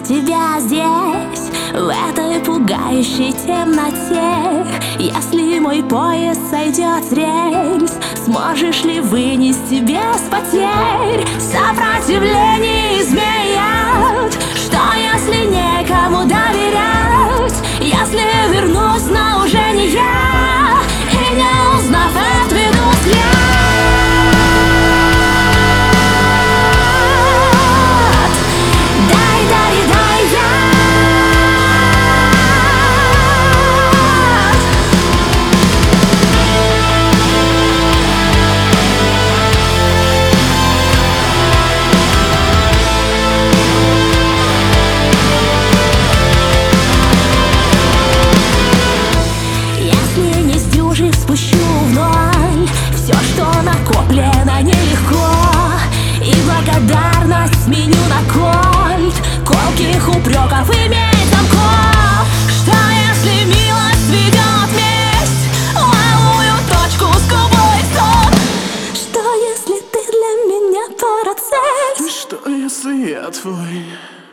тебя здесь, в этой пугающей темноте. Если мой поезд сойдет с рельс, сможешь ли вынести без потерь? Сопротивление изменят. Что если некому доверять? Если вернусь, но уже не я, и не узнав, отведу взгляд. Спущу в ноль все, что накоплено нелегко, и благодарность сменю на кольт колких упреков и замков. Что если милость ведет месть в малую точку с губой стоп? Что если ты для меня Парацельс? Что если я твой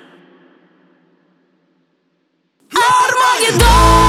Армагеддон?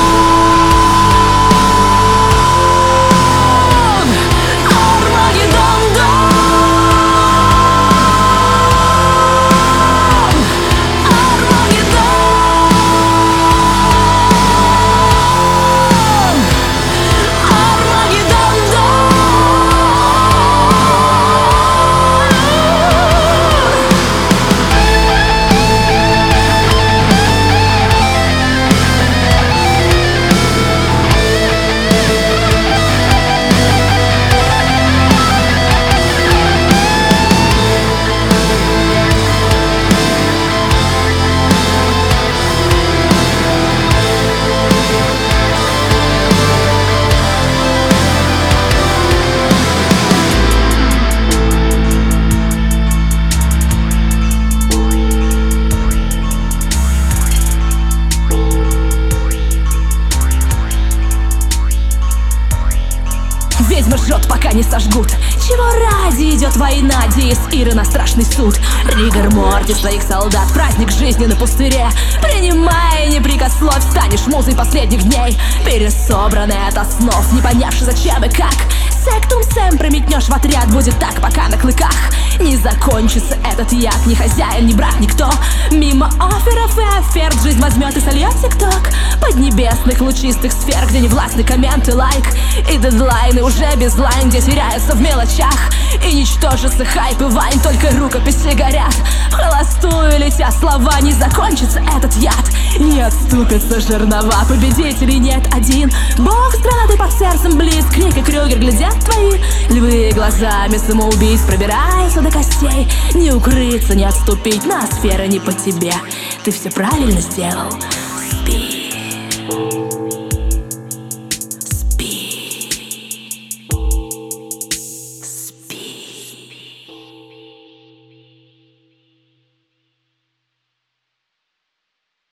Ведьмы жжет, пока не сожгут. Чего ради идет война? Диес Иры на страшный суд. Ригор Мортис своих солдат, праздник жизни на пустыре. Принимай, не прикословь, станешь музой последних дней. Пересобранный от основ, не понявши зачем и как. Сектум Сэм прометнешь в отряд, будет так, пока на клыках не закончится этот яд. Ни хозяин, ни брат, никто. Мимо офферов и оферт жизнь возьмет и сольет тикток. Поднебесных лучистых сфер, где не властны комменты, лайк и дедлайны уже без лайн, где теряются в мелочах и ничтожится хайп и вайн. Только рукописи горят в холостую, летя слова. Не закончится этот яд, не отступятся жернова. Победителей нет один, бог здрады под сердцем близ. Крик и Крюгер глядят твои львы глазами самоубийц, пробираются до костей. Не укрыться, не отступить, на сферы не по тебе. Ты все правильно сделал, спи.